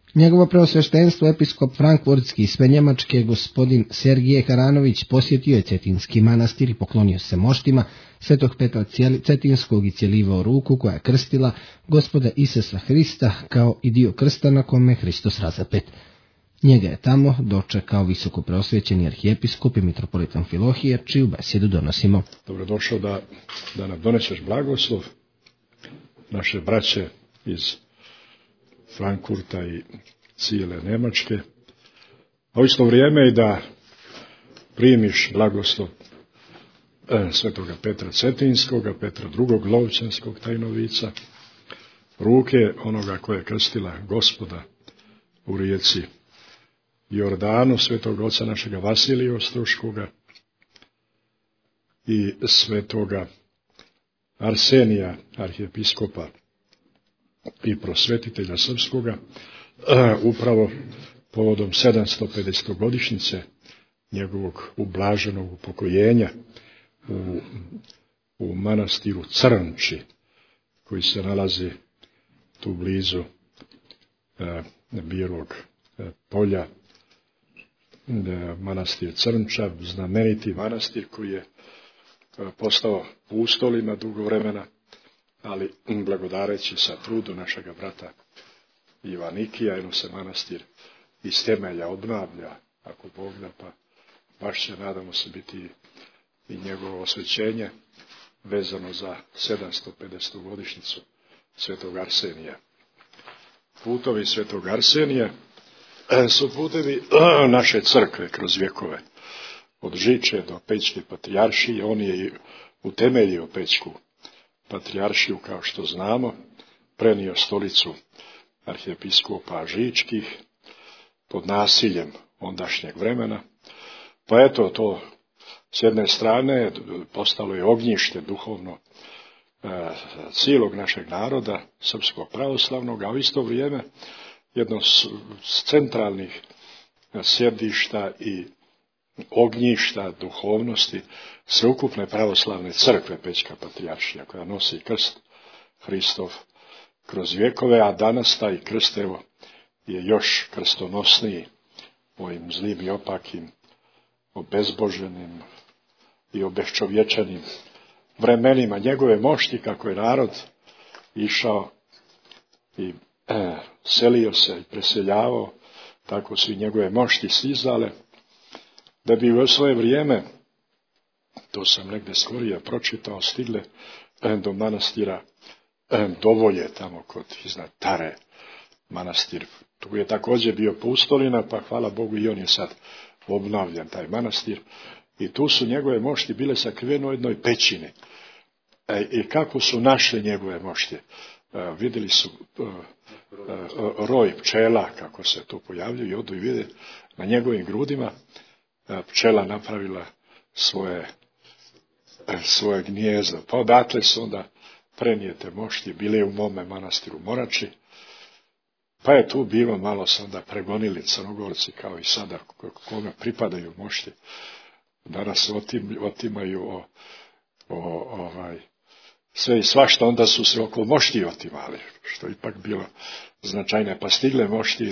Njegovo preosveštenstvo episkop Frankfurtski i sve Njemačke gospodin Sergije Haranović posjetio je Cetinski manastir i poklonio se moštima Svetog Petra Cetinskog i cjelivao ruku koja je krstila Gospoda Isusa Hrista kao i dio krsta na kome Hristos razapet. Njega je tamo dočekao visoko preosvećeni arhijepiskop i mitropolit Amfilohije, čiju besjedu donosimo. Dobrodošao da nam doneseš blagoslov, naše braće iz Frankfurta i cijele Njemačke, a u isto vrijeme i da primiš blagoslov Svetoga Petra Cetinskoga, Petra II. Lovćanskog tajnovica, ruke onoga koje je krstila Gospoda u rijeci Jordanu, Svetog oca našega Vasilija Ostroškoga i Svetoga Arsenija, arhijepiskopa i prosvetitelja srpskoga, upravo povodom 750. godišnjice njegovog ublaženog upokojenja u manastiru Crnči, koji se nalazi tu blizu Bijelog polja. Manastir Crnča, znameniti manastir koji je postao pustolima dugo vremena, ali blagodareći sa trudu našega brata Ivanikija, jedno se manastir iz temelja obnavlja, ako Bog da, pa baš će, nadamo se, biti i njegovo osvećenje vezano za 750. godišnjicu Svetog Arsenija. Putovi Svetog Arsenija su putevi naše crkve kroz vjekove. Od Žiče do Pećke patrijaršije, on je i utemeljio Pećku patrijaršiju, kao što znamo, prenio stolicu arhijepiskopa Žičkih pod nasiljem ondašnjeg vremena. Pa eto, to s jedne strane postalo je ognjište duhovno cijelog našeg naroda, srpskog pravoslavnog, a u isto vrijeme jedno od centralnih sjedišta i ognjišta duhovnosti sveukupne pravoslavne crkve Pećka patrijaršija, koja nosi krst Hristov kroz vjekove, a danas taj krst, evo, je još krstonosniji ovim zlim i opakim, obezboženim i obeščovječanim vremenima njegove mošti, kako je narod išao i selio se i preseljavao, tako su i njegove mošti stizale, da bi u svoje vrijeme, to sam negdje skorije pročitao, stigle do manastira Dovolje, tamo kod iznad Tare manastir. Tu je također bio pustolina, pa hvala Bogu i on je sad obnavljan, taj manastir. I tu su njegove mošti bile sakrivene u jednoj pećini. I kako su našli njegove mošti? Vidjeli su roj pčela, kako se tu pojavljaju, i odu i vide na njegovim grudima pčela napravila svoje gnijezdo. Pa odatle su onda prenijete mošti, bile u mome manastiru Morači, pa je tu bilo, malo se onda pregonili Crnogorci, kao i sada, kome pripadaju mošti. Danas otimaju sve i svašta, onda su se oko mošti otimali, što je ipak bilo značajne, pa stigle mošti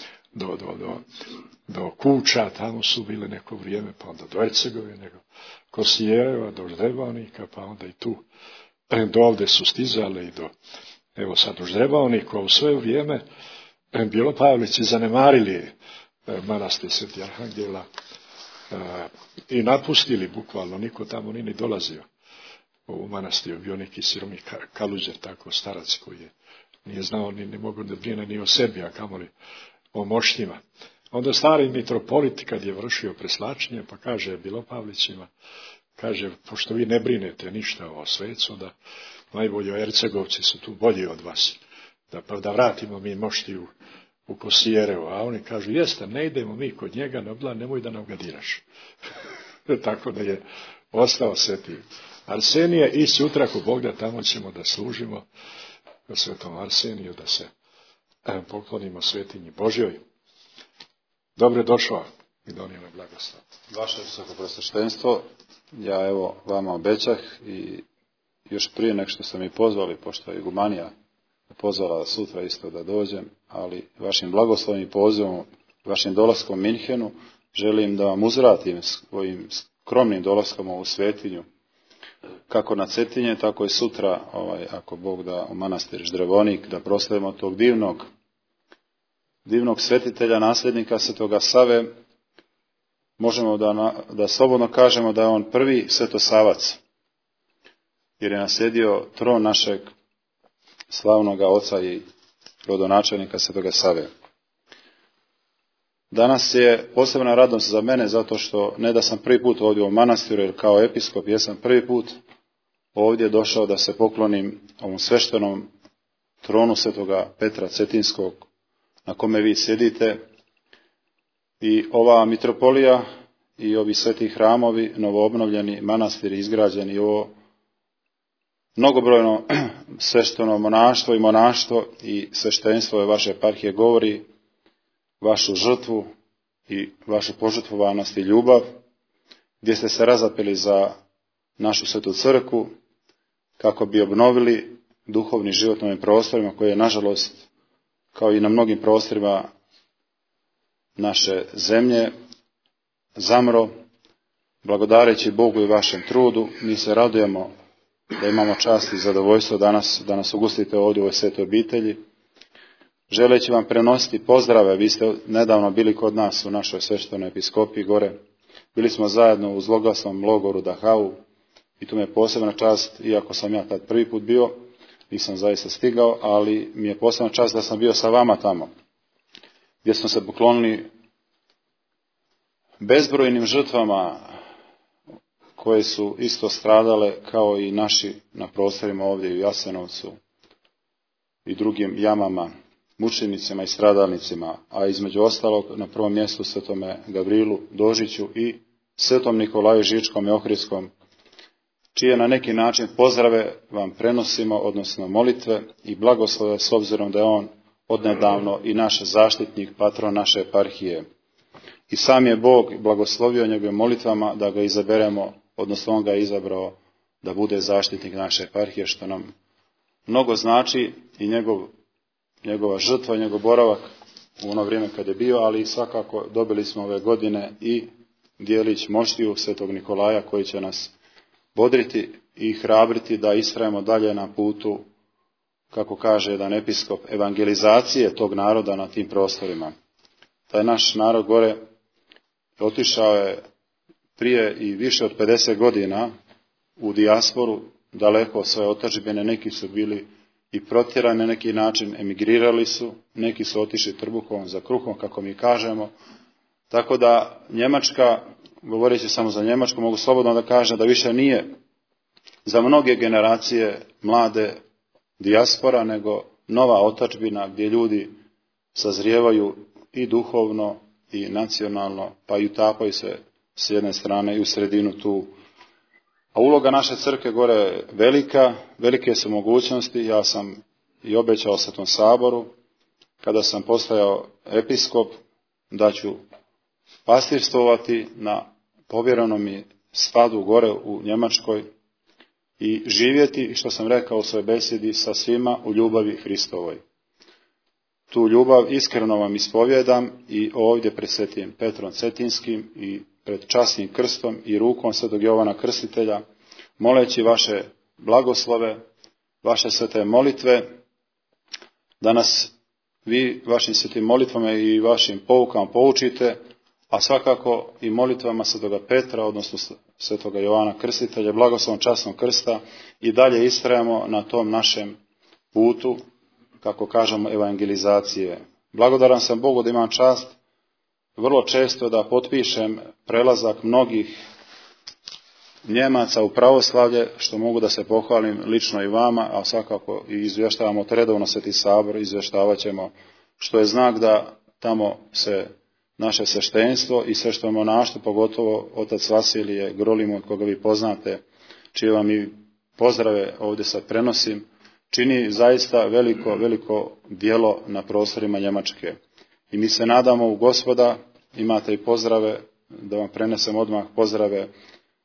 do Kuča, tamo su bile neko vrijeme, pa onda do Ercegovine, Kosijereva, do Ždrebanika, pa onda i tu, do ovdje su stizale i do, evo sad do Ždrebanika, u svoje vrijeme Bilopavlici zanemarili manastir Sveti Arhangela i napustili bukvalno, niko tamo ni dolazio u manastir, bio neki siromi Kaluđer, tako starac koji je nije znao, ni mogu da brine ni o sebi, a kamoli o moštima. Onda stari mitropolit, kad je vršio preslačenje, pa kaže Bilopavlićima, kaže, pošto vi ne brinete ništa o svecu, onda najbolji Ercegovci su tu bolji od vas, da vratimo mi mošti u Kosijerevo, a oni kažu, jeste, ne idemo mi kod njega na obla, nemoj da nam ga diraš. Tako da je ostao Sveti Arsenije i sutra, ako Bog da, tamo ćemo da služimo Svetom Arseniju, da se poklonimo Svetinji Božjoj. Dobro došao i donijelo blagoslov. Vaše visokoprosveštenstvo, ja evo vama obećah i još prije nek što ste mi pozvali, pošto je igumanija pozvala sutra isto da dođem, ali vašim blagoslovom i pozivom, vašim dolaskom u Minhenu, želim da vam uzvratim svojim skromnim dolaskom u svetinju, kako na Cetinje, tako i sutra, ako Bog da, u manastir Ždrevonik, da proslavimo tog divnog svetitelja, nasljednika Svetoga Save. Možemo da slobodno kažemo da je on prvi svetosavac, jer je naslijedio tron našeg slavnog oca i rodonačelnika Svetoga Save. Danas je posebna radost za mene, zato što ne da sam prvi put ovdje u manastiru, jer kao episkop jesam prvi put ovdje došao da se poklonim ovom sveštenom tronu Svetoga Petra Cetinskog, na kome vi sjedite. I ova mitropolija i ovi sveti hramovi, novoobnovljeni manastiri izgrađeni, i ovo mnogobrojno svešteno monaštvo i monaštvo i sveštenstvo je vaše eparhije govori vašu žrtvu i vašu požrtvovanost i ljubav, gdje ste se razapeli za našu svetu crkvu, kako bi obnovili duhovni život na ovim prostorima, koji je, nažalost, kao i na mnogim prostorima naše zemlje, zamro. Blagodareći Bogu i vašem trudu, mi se radujemo da imamo čast i zadovoljstvo danas da nas ugostite ovdje u ovoj svetoj obitelji. Želeći vam prenositi pozdrave, vi ste nedavno bili kod nas u našoj sveštenoj episkopiji gore. Bili smo zajedno u zloglasnom logoru Dachau i tu mi je posebna čast, iako sam ja tad prvi put bio, nisam zaista stigao, ali mi je posebna čast da sam bio sa vama tamo, gdje smo se poklonili bezbrojnim žrtvama koje su isto stradale kao i naši na prostorima ovdje u Jasenovcu i drugim jamama, mučenicima i stradalnicima, a između ostalog na prvom mjestu svetome Gavrilu Dožiću i svetom Nikolaju Žičkom i Ohridskom, čije na neki način pozdrave vam prenosimo, odnosno molitve i blagoslove, s obzirom da je on odnedavno i naš zaštitnik, patron naše eparhije. I sam je Bog blagoslovio njegovim molitvama da ga izaberemo, odnosno on ga je izabrao da bude zaštitnik naše eparhije, što nam mnogo znači, i njegova žrtva, njegov boravak u ono vrijeme kad je bio, ali svakako dobili smo ove godine i dijelić moštiju svetog Nikolaja, koji će nas bodriti i hrabriti da istrajemo dalje na putu, kako kaže jedan episkop, evangelizacije tog naroda na tim prostorima. Taj naš narod gore otišao je prije i više od 50 godina u dijasporu, daleko od svoje otadžbine. Neki su bili i protjerani na neki način, emigrirali su, neki su otišli trbuhom za kruhom, kako mi kažemo. Tako da Njemačka, govoreći samo za Njemačku, mogu slobodno da kažem da više nije za mnoge generacije mlade dijaspora, nego nova otadžbina gdje ljudi sazrijevaju i duhovno i nacionalno, pa i utapaju se s jedne strane i u sredinu tu. A uloga naše crkve gore je velika, velike su mogućnosti. Ja sam i obećao Svetom Saboru, kada sam postajao episkop, da ću pastirstvovati na povjerenom mi stadu gore u Njemačkoj i živjeti, što sam rekao u svojoj besedi, sa svima u ljubavi Hristovoj. Tu ljubav iskreno vam ispovjedam i ovdje pred Svetim Petrom Cetinskim i pred časnim krstom i rukom Svetog Jovana Krstitelja, moleći vaše blagoslove, vaše svete molitve, da nas vi vašim svetim molitvama i vašim poukama poučite, a svakako i molitvama Svetoga Petra, odnosno Svetoga Jovana Krstitelja, blagoslovom časnog krsta, i dalje istrajamo na tom našem putu, kako kažemo, evangelizacije. Blagodaran sam Bogu da imam čast vrlo često da potpišem prelazak mnogih Njemaca u pravoslavlje, što mogu da se pohvalim lično i vama, a svakako i izvještavamo redovno Sveti Sabor, izvještavat ćemo, što je znak da tamo se naše sveštenstvo i svešteno monaštvo, pogotovo otac Vasilije Grolimu, koga vi poznate, čije vam i pozdrave ovdje sad prenosim, čini zaista veliko djelo na prostorima Njemačke. I mi se nadamo u Gospoda, imate i pozdrave, da vam prenesem odmah pozdrave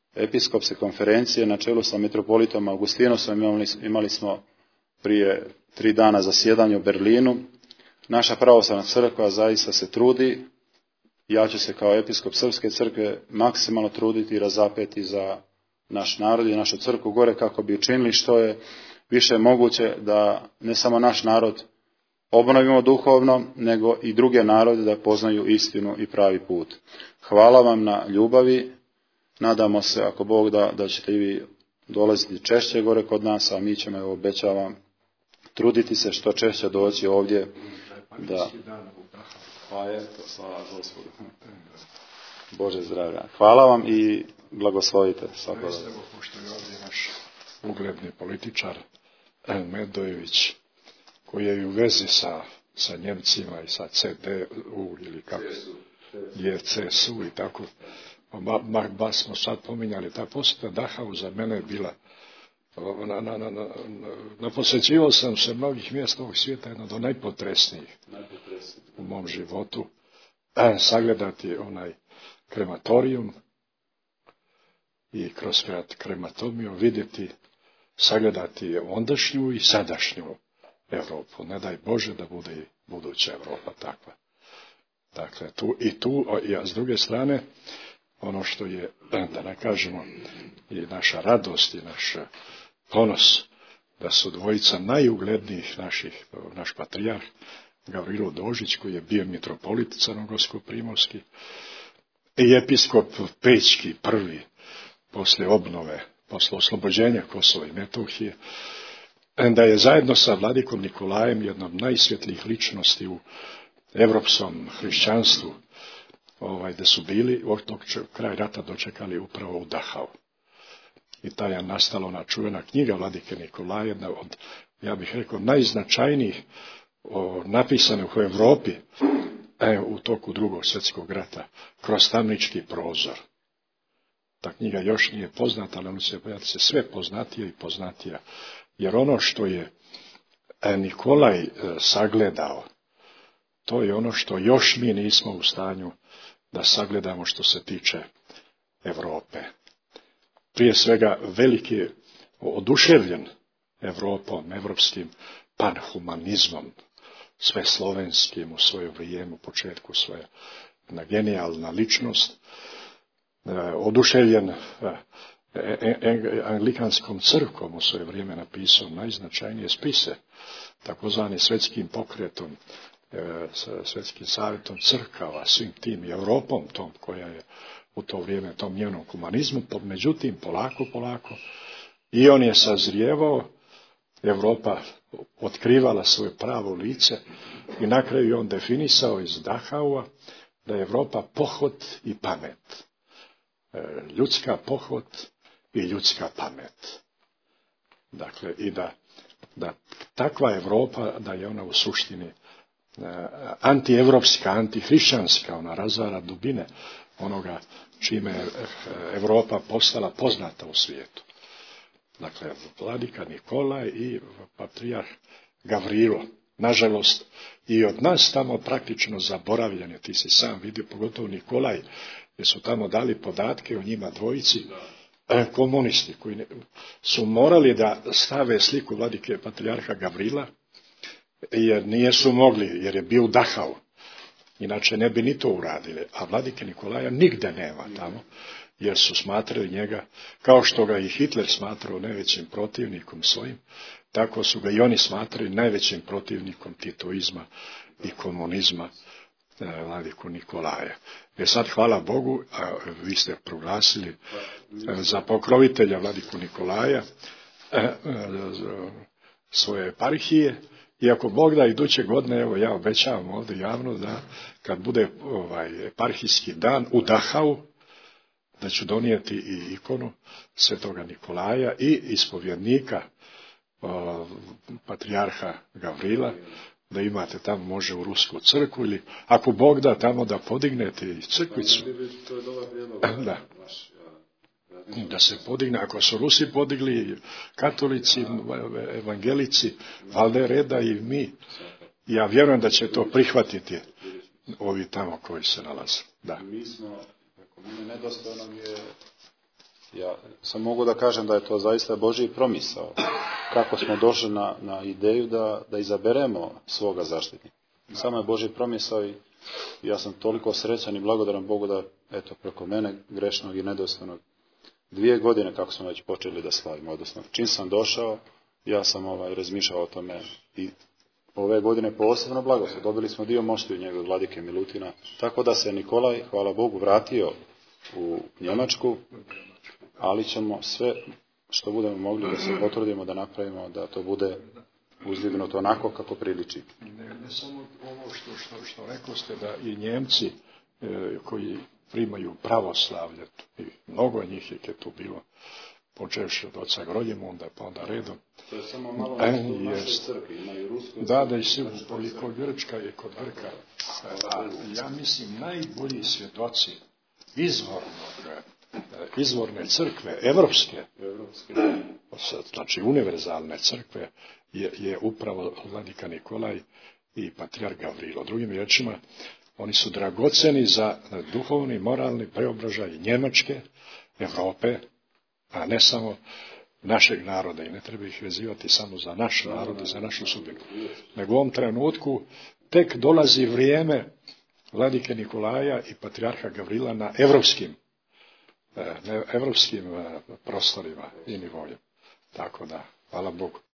episkopske konferencije na čelu sa mitropolitom Augustinosom. Imali smo prije 3 dana zasjedanja u Berlinu. Naša pravoslavna crkva zaista se trudi. Ja ću se kao episkop Srpske crkve maksimalno truditi i razapeti za naš narod i našu crkvu gore kako bi učinili što je više moguće da ne samo naš narod obnovimo duhovno, nego i druge narode da poznaju istinu i pravi put. Hvala vam na ljubavi. Nadamo se, ako Bog da ćete i vi dolaziti češće gore kod nas, a mi ćemo, evo, obećavam, truditi se što češće doći ovdje. Da. Pa eto, slava Gospodu. Bože zdravlja. Hvala vam i blagoslovite. Pošto je ovdje naš ugledni političar Medojević, koji je u vezi sa Njemcima i sa CDU ili kako je CSU i tako. Baš smo sad pominjali, ta posjeta Dachau za mene je bila, naposjećivao sam se mnogih mjesta ovog svijeta, jedno do najpotresnijih u mom životu, sagledati onaj krematorijum i kroz krematomiju vidjeti, sagledati ondašnju i sadašnju Europu. Ne daj Bože da bude i buduća Europa takva. Dakle, a s druge strane, ono što je, da ne kažemo, i naša radost i naš ponos, da su dvojica najuglednijih naš patrijarh, Gavrilo Dožić, koji je bio mitropolit crnogorsko-primorski, i episkop Pećki prvi, poslije obnove, poslije oslobođenja Kosova i Metohije, da je zajedno sa vladikom Nikolajem, jednom najsvjetlijih ličnosti u evropskom hrišćanstvu, gdje su bili, kraj rata dočekali upravo u Dachau. I ta je nastala ona čuvena knjiga vladike Nikolaja, jedna od, ja bih rekao, najznačajnijih napisanih u Europi u toku Drugog svjetskog rata, Kroz tamnički prozor. Ta knjiga još nije poznata, ali ona će pojaviti se sve poznatija i poznatija. Jer ono što je Nikolaj sagledao, to je ono što još mi nismo u stanju da sagledamo što se tiče Europe. Prije svega veliki je oduševljen Europom, evropskim panhumanizmom, sve slovenskim u svoje vrijeme, u početku svoja genijalna ličnost, oduševljen Anglikanskom crkvom u svoje vrijeme napisao najznačajnije spise, takozvani svjetskim pokretom, svjetskim savjetom crkava, svim tim i Europom tom koja je u to vrijeme tom njenom humanizmu, međutim polako i on je sazrijevao, Europa otkrivala svoje pravo lice i na kraju je on definisao iz Dachaua da je Europa pohod i pamet. Ljudska pohod i ljudska pamet. Dakle, i da takva Europa, da je ona u suštini antievropska, antihrišćanska, ona razvara dubine onoga čime je Europa postala poznata u svijetu. Dakle, vladika Nikolaj i patrijarh Gavrilo. Nažalost, i od nas tamo praktično zaboravljene, ti si sam vidio, pogotovo Nikolaj, jer su tamo dali podatke o njima dvojici, komunisti koji su morali da stave sliku vladike patrijarha Gavrila, jer nisu mogli, jer je bio u Dachau. Inače ne bi ni to uradili, a vladike Nikolaja nigde nema tamo, jer su smatrali njega, kao što ga i Hitler smatrao najvećim protivnikom svojim, tako su ga i oni smatrali najvećim protivnikom titoizma i komunizma, vladiku Nikolaja. Sad, hvala Bogu, a vi ste proglasili za pokrovitelja vladiku Nikolaja svoje eparhije, i ako Bog da iduće godine, evo ja obećavam ovdje javno da kad bude eparhijski dan u Dachau, da ću donijeti i ikonu svetoga Nikolaja i ispovjednika patrijarha Gavrila, da imate tamo, može u Rusku crkvu, ili ako Bog da tamo da podignete i crkvicu. Da se podigne, ako su Rusi podigli, katolici, evangelici, valjda je reda i mi. Ja vjerujem da će to prihvatiti ovi tamo koji se nalaze. Da. Mi smo, nedostojno je Ja sam mogu da kažem da je to zaista Božji promisao. Kako smo došli na ideju da izaberemo svoga zaštitnika. Samo je Božji promisao i ja sam toliko srećan i blagodaran Bogu da, eto, preko mene, grešnog i nedostojnog, 2 godine kako smo već počeli da slavimo. Odnosno, čim sam došao, ja sam razmišljao o tome i ove godine posebno blagoslov. Dobili smo dio moštiju njegove vladike Milutina, tako da se Nikolaj, hvala Bogu, vratio u Njemačku, ali ćemo sve što budemo mogli da se potrudimo, da napravimo, da to bude uzdignuto onako kako priliči. Ne samo ovo što rekoste, da i Njemci koji primaju pravoslavlje, i mnogo njih je tu bilo, počevši od oca Groljemunda, pa onda redom. To je samo malo nešto u našoj crkvi, imaju ruskoj. Da i svi, i kod Grčka i kod Grka. Ja mislim, najbolji svjedoci izvorne crkve, evropske, znači univerzalne crkve, je upravo vladika Nikolaj i patrijarh Gavrilo. Drugim riječima, oni su dragoceni za duhovni, moralni preobražaj Njemačke, Europe, a ne samo našeg naroda. I ne treba ih vezivati samo za naš narod i za našu sudbinu. Nego u ovom trenutku tek dolazi vrijeme vladike Nikolaja i patrijarha Gavrila na evropskim prostorima i nivojem. Tako da, hvala Bogu.